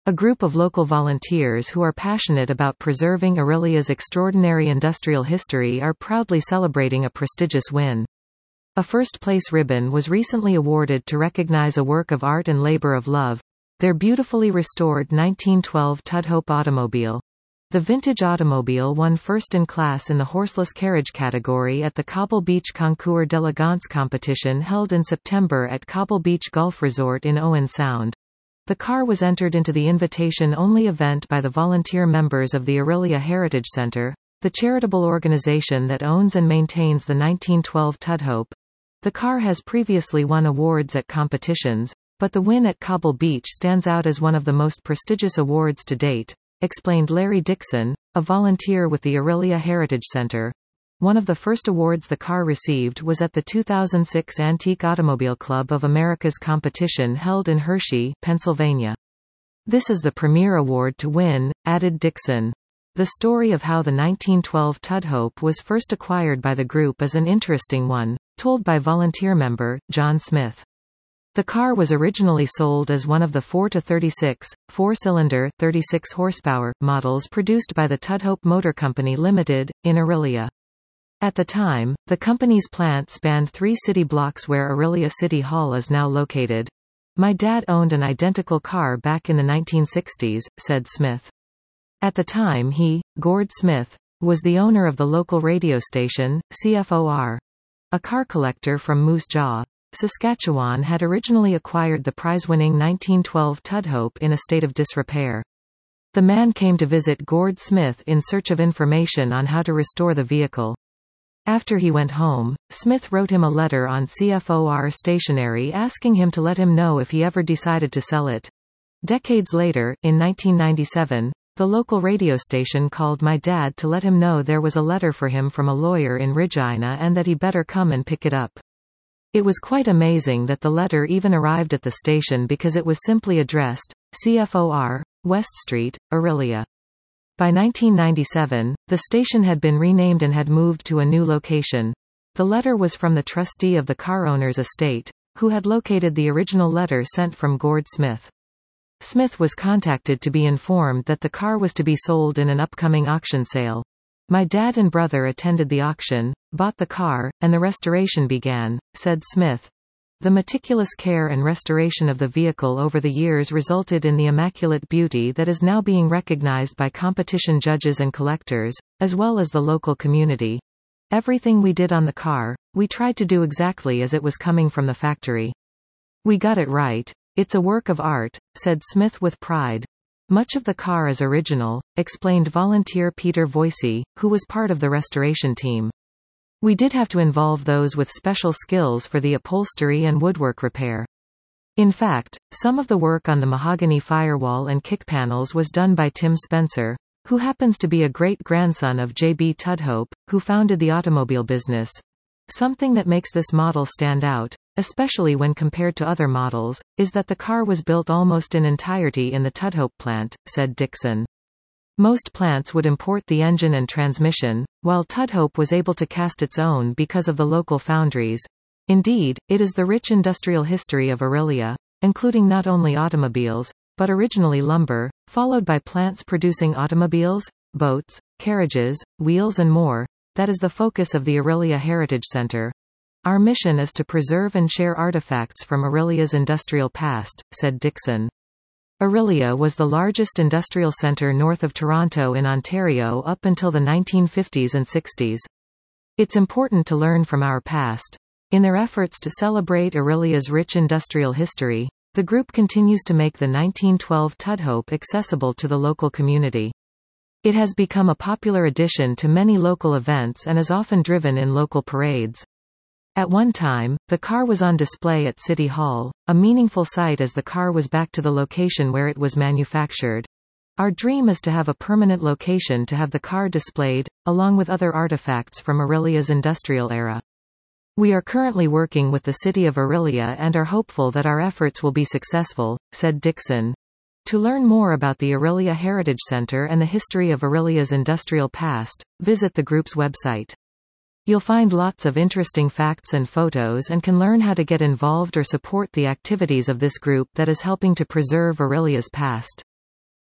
A group of local volunteers who are passionate about preserving Orillia's extraordinary industrial history are proudly celebrating a prestigious win. A first-place ribbon was recently awarded to recognize a work of art and labor of love, their beautifully restored 1912 Tudhope automobile. The vintage automobile won first in class in the horseless carriage category at the Cobble Beach Concours d'Elegance competition held in September at Cobble Beach Golf Resort in Owen Sound. The car was entered into the invitation-only event by the volunteer members of the Orillia Heritage Center, the charitable organization that owns and maintains the 1912 Tudhope. The car has previously won awards at competitions, but the win at Cobble Beach stands out as one of the most prestigious awards to date, explained Larry Dixon, a volunteer with the Orillia Heritage Center. One of the first awards the car received was at the 2006 Antique Automobile Club of America's competition held in Hershey, Pennsylvania. This is the premier award to win, added Dixon. The story of how the 1912 Tudhope was first acquired by the group is an interesting one, told by volunteer member, John Smith. The car was originally sold as one of the 4-36, four-cylinder, 36 horsepower, models produced by the Tudhope Motor Company Limited, in Orillia. At the time, the company's plant spanned 3 city blocks where Orillia City Hall is now located. My dad owned an identical car back in the 1960s, said Smith. At the time Gord Smith, was the owner of the local radio station, CFOR. A car collector from Moose Jaw, Saskatchewan had originally acquired the prize-winning 1912 Tudhope in a state of disrepair. The man came to visit Gord Smith in search of information on how to restore the vehicle. After he went home, Smith wrote him a letter on CFOR stationery asking him to let him know if he ever decided to sell it. Decades later, in 1997, the local radio station called my dad to let him know there was a letter for him from a lawyer in Regina and that he better come and pick it up. It was quite amazing that the letter even arrived at the station because it was simply addressed, CFOR, West Street, Orillia. By 1997, the station had been renamed and had moved to a new location. The letter was from the trustee of the car owner's estate, who had located the original letter sent from Gord Smith. Smith was contacted to be informed that the car was to be sold in an upcoming auction sale. My dad and brother attended the auction, bought the car, and the restoration began, said Smith. The meticulous care and restoration of the vehicle over the years resulted in the immaculate beauty that is now being recognized by competition judges and collectors, as well as the local community. Everything we did on the car, we tried to do exactly as it was coming from the factory. We got it right. It's a work of art, said Smith with pride. Much of the car is original, explained volunteer Peter Voicey, who was part of the restoration team. We did have to involve those with special skills for the upholstery and woodwork repair. In fact, some of the work on the mahogany firewall and kick panels was done by Tim Spencer, who happens to be a great-grandson of J.B. Tudhope, who founded the automobile business. Something that makes this model stand out, especially when compared to other models, is that the car was built almost in entirety in the Tudhope plant, said Dixon. Most plants would import the engine and transmission, while Tudhope was able to cast its own because of the local foundries. Indeed, it is the rich industrial history of Orillia, including not only automobiles, but originally lumber, followed by plants producing automobiles, boats, carriages, wheels and more, that is the focus of the Orillia Heritage Center. Our mission is to preserve and share artifacts from Orillia's industrial past, said Dixon. Orillia was the largest industrial centre north of Toronto in Ontario up until the 1950s and 60s. It's important to learn from our past. In their efforts to celebrate Orillia's rich industrial history, the group continues to make the 1912 Tudhope accessible to the local community. It has become a popular addition to many local events and is often driven in local parades. At one time, the car was on display at City Hall, a meaningful sight as the car was back to the location where it was manufactured. Our dream is to have a permanent location to have the car displayed, along with other artifacts from Orillia's industrial era. We are currently working with the city of Orillia and are hopeful that our efforts will be successful, said Dixon. To learn more about the Orillia Heritage Center and the history of Orillia's industrial past, visit the group's website. You'll find lots of interesting facts and photos and can learn how to get involved or support the activities of this group that is helping to preserve Orillia's past.